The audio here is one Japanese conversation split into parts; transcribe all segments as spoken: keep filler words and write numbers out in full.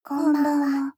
こんばんは。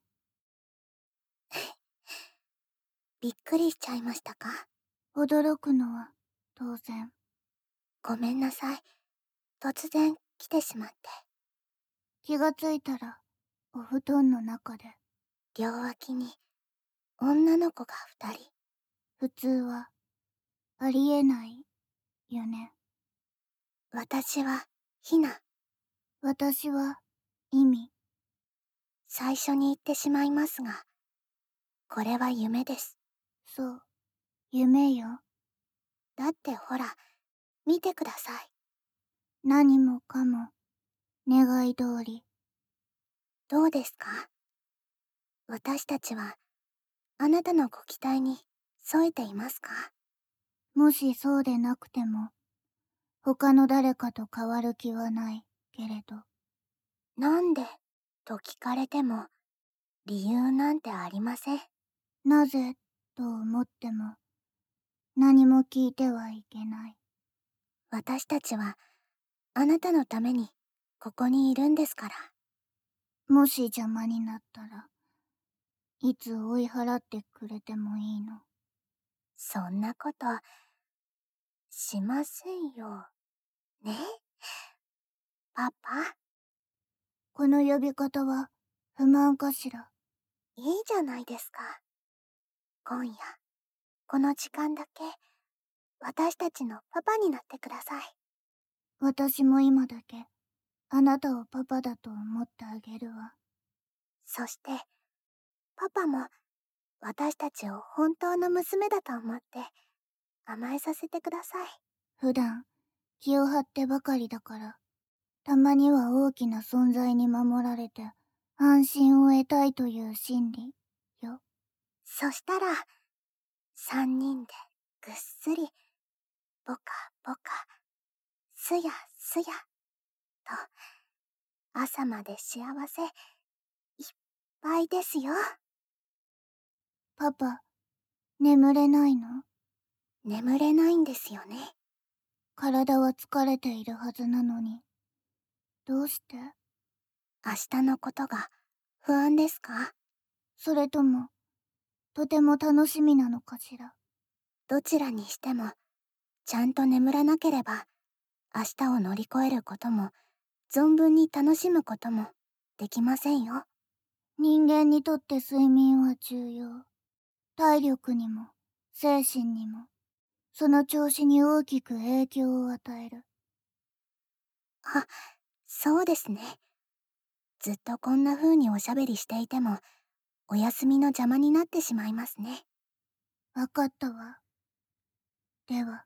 びっくりしちゃいましたか？ 驚くのは当然。 ごめんなさい。突然来てしまって。 気がついたらお布団の中で。 両脇に女の子が二人。 普通はありえないよね。 私はひな。 私は意味。 最初に言ってしまいますが、これは夢です。 そう、夢よ。 だってほら、見てください。 何もかも願い通り。 どうですか？私たちはあなたのご期待に添えていますか？ もしそうでなくても他の誰かと変わる気はないけれど。 なんでと聞かれても理由なんてありません。 なぜと思っても何も聞いてはいけない。 私たちはあなたのためにここにいるんですから。 もし邪魔になったらいつ追い払ってくれてもいいの。 そんなことしませんよ。ね？パパ？ この呼び方は不満かしら。 いいじゃないですか。今夜、この時間だけ、私たちのパパになってください。 私も今だけあなたをパパだと思ってあげるわ。 そして、パパも私たちを本当の娘だと思って甘えさせてください。 普段気を張ってばかりだから、たまには大きな存在に守られて安心を得たいという心理よ。 そしたら、三人でぐっすり、ボカボカ、すやすや、と、朝まで幸せいっぱいですよ。 パパ、眠れないの？ 眠れないんですよね。 体は疲れているはずなのに。どうして？ 明日のことが不安ですか？ それとも、とても楽しみなのかしら。 どちらにしても、ちゃんと眠らなければ、明日を乗り越えることも、存分に楽しむこともできませんよ。 人間にとって睡眠は重要。体力にも、精神にも、その調子に大きく影響を与える。 あ、そうですね。ずっとこんな風におしゃべりしていても、お休みの邪魔になってしまいますね。 わかったわ。では。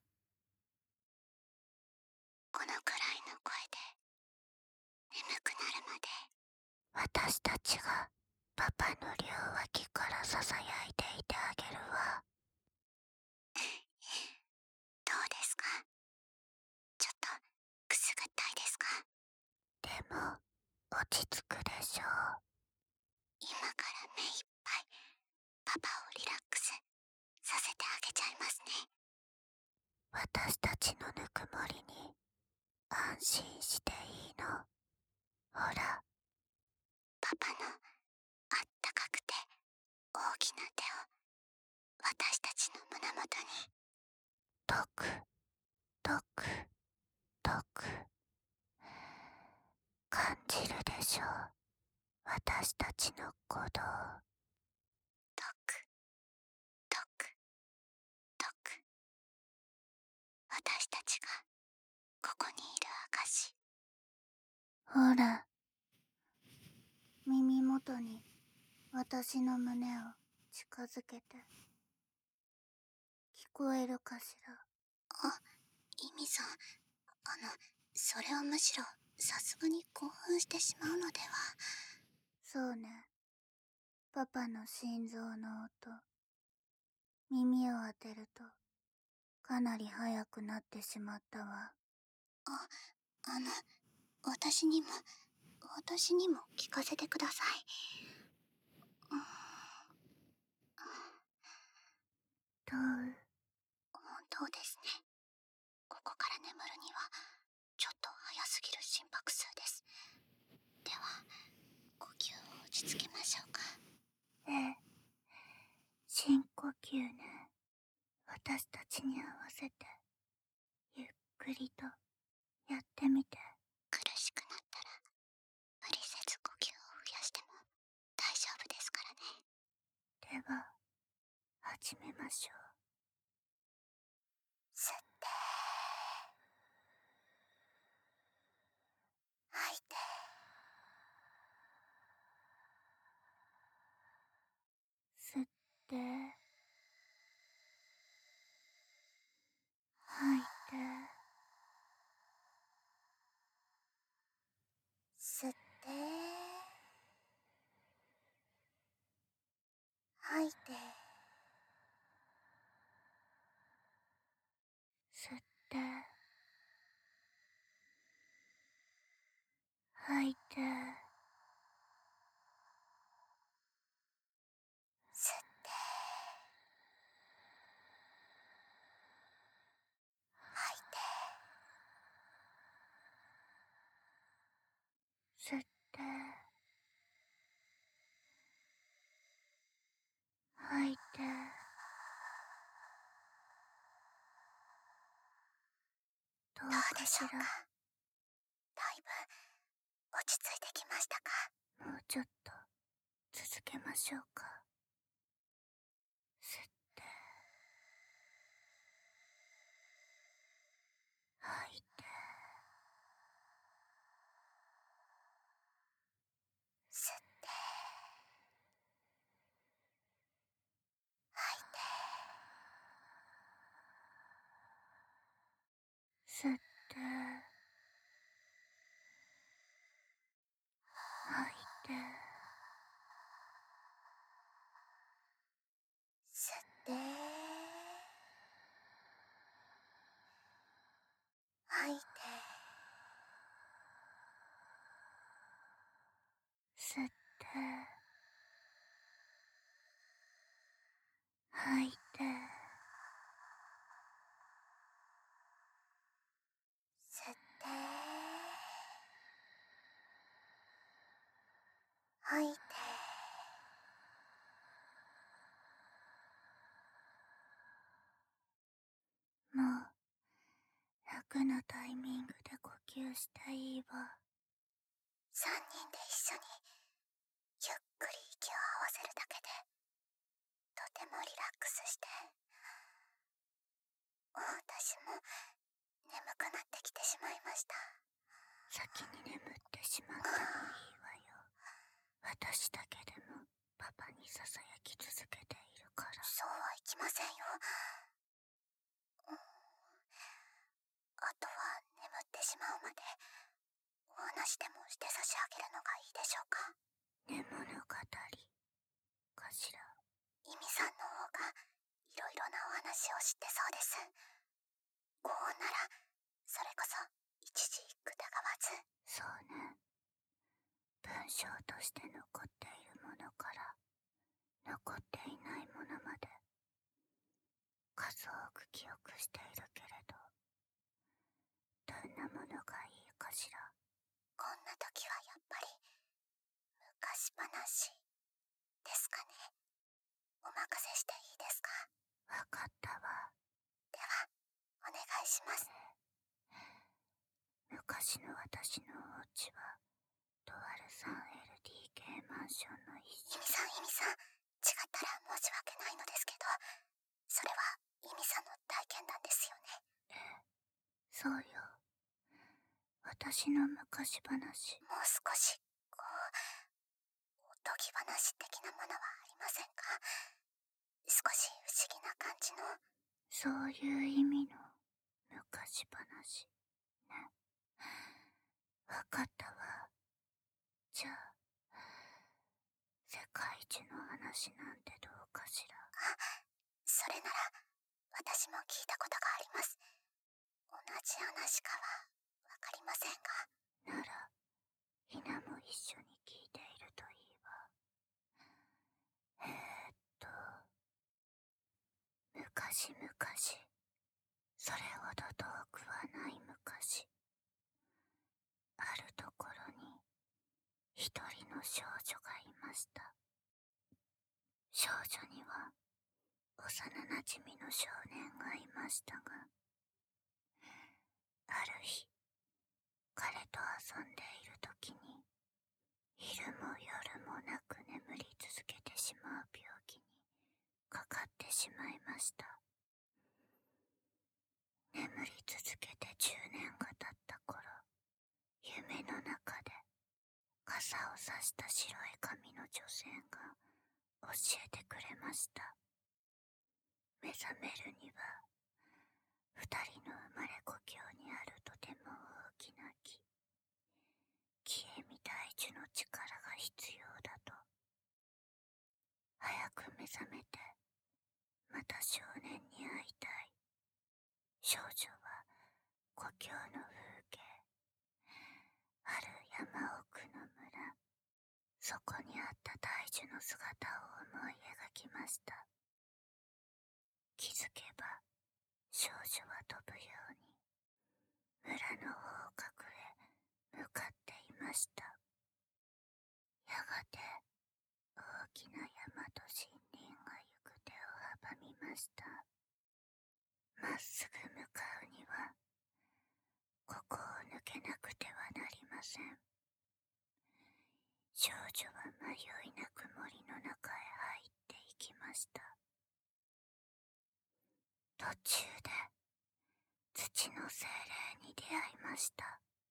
このくらいの声で、眠くなるまで。 私たちがパパの両脇からささやいていてあげるわ。 どうですか？ちょっとくすぐったいですか？ でも、落ち着くでしょう。 今から目いっぱいパパをリラックスさせてあげちゃいますね。 私たちのぬくもりに安心していいの。ほら。 パパのあったかくて大きな手を私たちの胸元に。 とく、とく、とく。感じるでしょう。私たちの鼓動。 とく、とく、とく。私たちがここにいる証。 ほら。耳元に私の胸を近づけて。聞こえるかしら。 あ、イミさん、あの、それはむしろさすがに興奮してしまうのでは。 そうね。パパの心臓の音。耳を当てるとかなり速くなってしまったわ。 あ、あの、私にも、私にも聞かせてください。うん、 どう？ 本当ですね。ここから眠るにはちょっと早すぎる心拍数です。では呼吸を落ちち着きましょうか。 ええ。深呼吸ね。私たちに合わせて、ゆっくりとやってみて。 苦しくなったら、無理せず呼吸を増やしても大丈夫ですからね。 では、始めましょう。 吸って、吐いて、 吸って、吐いて、 吸って、吐いて、 吸って、吐いて、 吸って、吐いて、 吸って、吐いて、どうどうかしら。 でしょうか。だいぶ落ち着いてきましたか。 もうちょっと続けましょうか。吸って、吐いて、 吸って、吐いて、 吸って、吐いて、 吸って、吐いて、 吸って、吐いて、 吸って、吐いて、 もう楽なタイミングで呼吸していいわ。 三人で一緒にゆっくり息を合わせるだけでとてもリラックスして、私も眠くなってきてしまいました。 先に眠ってしまってもいいわよ。私だけでもパパにささやき続けているから。 そうはいきませんよ。うん、あとは眠ってしまうまでお話でもして差し上げるのがいいでしょうか。 寝物語かしら。 イミさんの方がいろいろなお話を知ってそうです。ご恩ならそれこそ一字一句たがわず。 そうね。文章として残っているものから残っていないものまで数多く記憶しているけれど、どんなものがいいかしら。 こんな時はやっぱり昔話ですかね。お任せしていいですか。 わかったわ。 ではお願いします。 昔の私のお家はとある スリーエルディーケー マンションの一室。 イミさんイミさん、違ったら申し訳ないのですけど、それはイミさんの体験談ですよね。 ええ、そうよ。私の昔話。 もう少しこうおとぎ話的なものはありませんか。少し不思議な感じの。 そういう意味の昔話ね。わかったわ。じゃあ世界一の話なんてどうかしら。 あ、それなら私も聞いたことがあります。同じ話かはわかりませんが。 ならひなも一緒に聞いているといいわ。えーっと昔々、それほど遠くはない昔、あるところに一人の少女がいました。少女には幼なじみの少年がいましたが、ある日、彼と遊んでいる時に、昼も夜もなく眠り続けてしまう病気にかかってしまいました。眠り続けてじゅうねんが経った頃、夢の中で傘を差した白い髪の女性が教えてくれました。目覚めるには、二人の生まれ故郷にあるとても大きな木、木へ見大樹の力が必要だと。早く目覚めて、また少年に会いたい。少女は故郷の風景、ある山奥の村、そこにあった大樹の姿を思い描きました。気づけば、少女は飛ぶように、村の方角へ向かっていました。やがて、大きな山と森林が行く手を阻みました。まっすぐ向かうには、ここを抜けなくてはなりません。少女は迷いなく森の中へ入っていきました。途中で土の精霊に出会いました。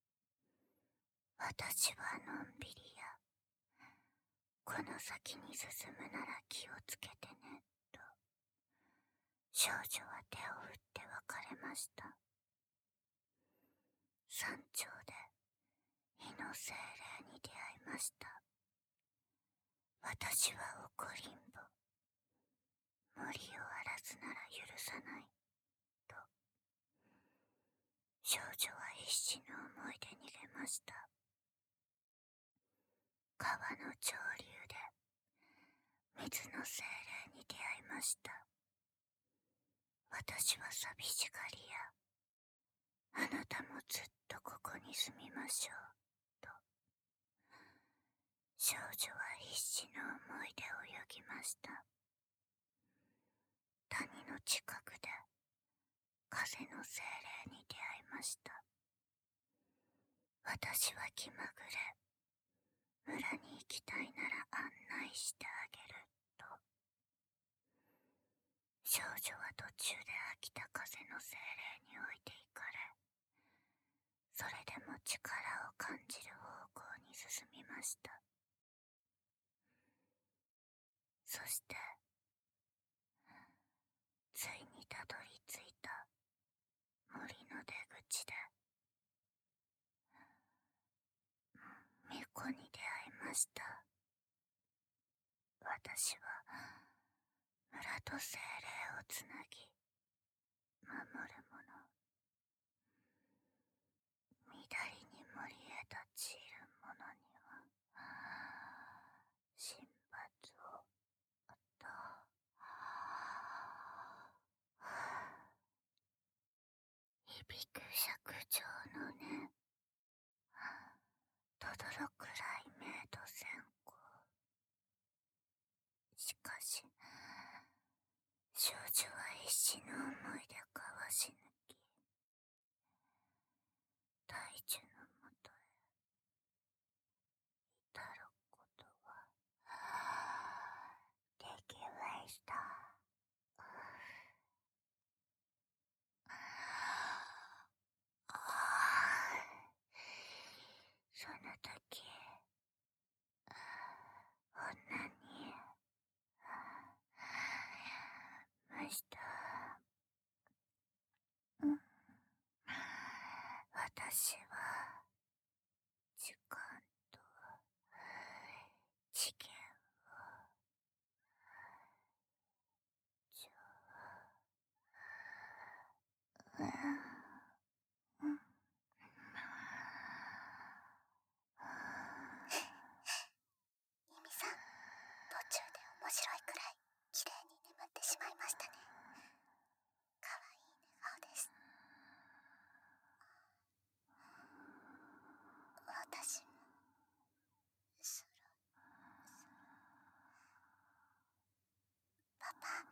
私はのんびりや、この先に進むなら気をつけてね、と少女は手を振って別れました。山頂で火の精霊に出会いました。私は怒りんぼ、森を荒らすなら許さない、と。少女は必死の思いで逃げました。川の上流で水の精霊に出会いました。私は寂しがりや、あなたもずっとここに住みましょう、と。少女は必死の思いで泳ぎました。谷の近くで風の精霊に出会いました。私は気まぐれ、村に行きたいなら案内してあげる、と。少女は途中で飽きた風の精霊に置いていかれ、それでも力を感じる方向に進みました。そして、ついにたどり着いた森の出口で、巫女に出会いました。私は村と精霊をつなぎ、守るもの。緑に森へ立ち入る者には、神罰を与響く尺状のね、とどろく雷鳴と閃光。しかし、少女は必死の思いでかわし抜き、大樹のもとへ至ることはできました。その時、女にました。私は時間と次元をじゃあ、うんミミさん、途中で面白いくらい綺麗に眠ってしまいましたね。かわいい寝顔です。 た。